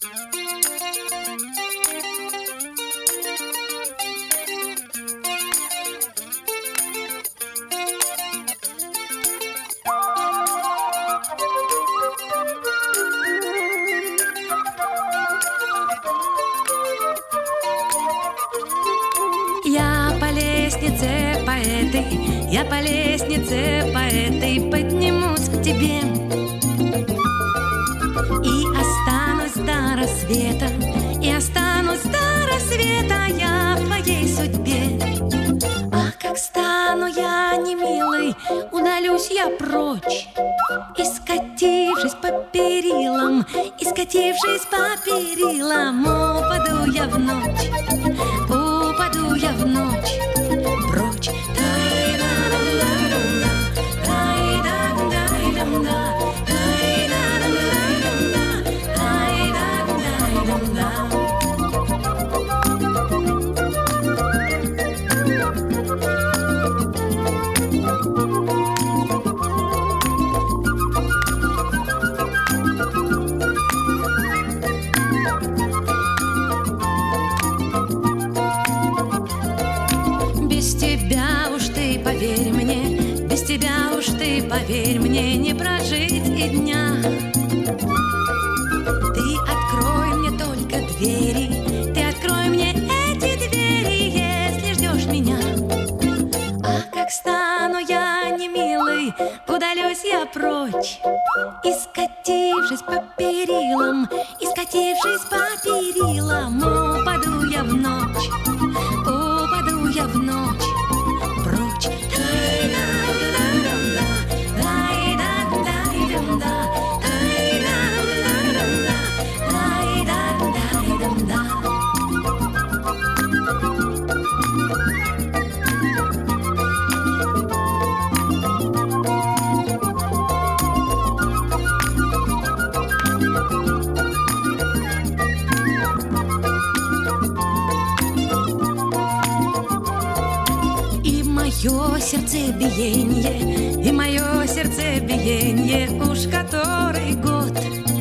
Я по лестнице по этой поднимусь к тебе и останусь до рассвета, и останусь до рассвета я в твоей судьбе. А как стану я немилой, удалюсь я прочь, и скатившись по перилам, и скатившись по перилам, упаду я в ночь, упаду я в ночь прочь. Без тебя уж ты, поверь мне, без тебя уж ты, поверь мне, не прожить и дня. Ты открой мне только двери, ты открой мне эти двери, если ждешь меня. А как стану я немилой, удалюсь я прочь, и скатившись по перилам, и скатившись по перилам, упаду я в ночь, упаду я в ночь прочь. Мое сердцебиение, и мое сердцебиение уж который год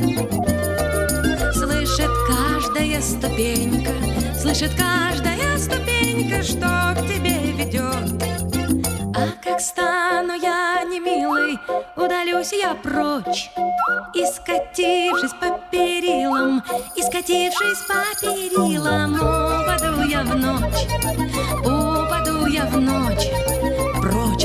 слышит каждая ступенька, слышит каждая ступенька, что к тебе ведет. А как стану я немилой, удалюсь я прочь, и скатившись по перилам, и скатившись по перилам, упаду я в ночь, упаду я в ночь прочь.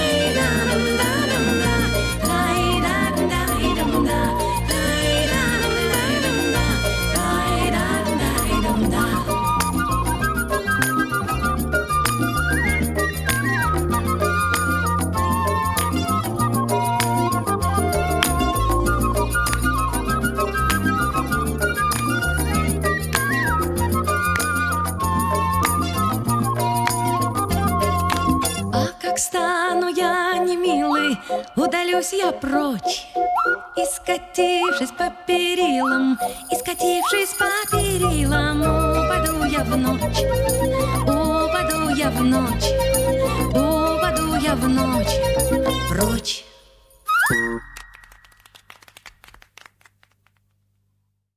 Стану я немилой, удалюсь я прочь, и скатившись по перилам, и скатившись по перилам, упаду я в ночь, упаду я в ночь, упаду я в ночь прочь.